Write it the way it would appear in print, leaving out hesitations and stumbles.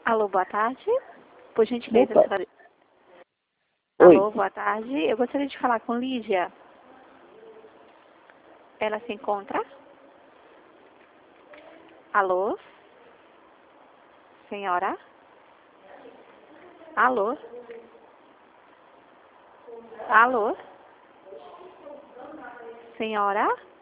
Alô, boa tarde. Por gentileza, Boa senhora... Oi. Alô, boa tarde. Eu gostaria de falar com Lídia. Ela se encontra? Alô? Senhora? Alô? Alô? Senhora?